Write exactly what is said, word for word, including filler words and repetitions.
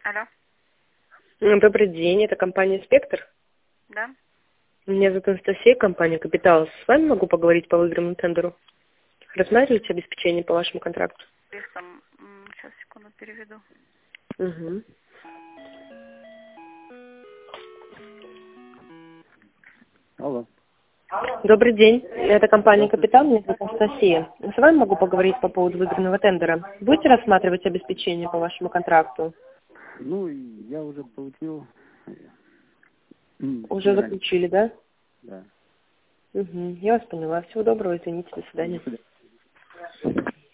Алло, М, Добрый день, это компания «Спектр». да? Меня зовут Анастасия, компания «Капитал». С вами могу поговорить по выигранному тендеру? Рассматриваете обеспечение по вашему контракту? Листом. М, Сейчас, секунду, переведу. Угу. Алло. Добрый день, это компания Здравствуйте. «Капитал», меня зовут Анастасия. С вами могу поговорить по поводу выигранного тендера. Будете рассматривать обеспечение по вашему контракту? Ну, я уже получил. М, Уже ранее. заключили, да? Да. Угу. Я вас поняла. Всего доброго, извините, до свидания. До свидания.